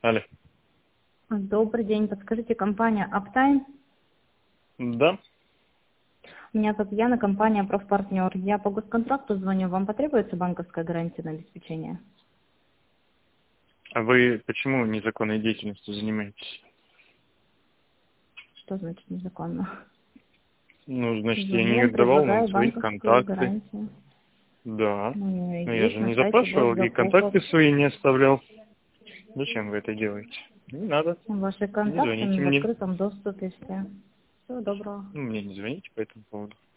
Алло. Добрый день. Подскажите, компания Uptime? Да. Меня зовут Яна, компания «Профпартнер». Я по госконтракту звоню. Вам потребуется банковская гарантия на обеспечение? А вы почему незаконной деятельностью занимаетесь? Что значит незаконно? Ну, значит, я Звоню не вам, давал вам предлагаю свои банковскую контакты. гарантию. Да. Ну, Но я есть же на не сайте запрашивал и госзакупок. контакты свои не оставлял. Зачем вы это делаете? Не надо. Ваши Не контакты звоните в мне. открытом доступе все. Всего доброго. Ну, мне не звоните по этому поводу.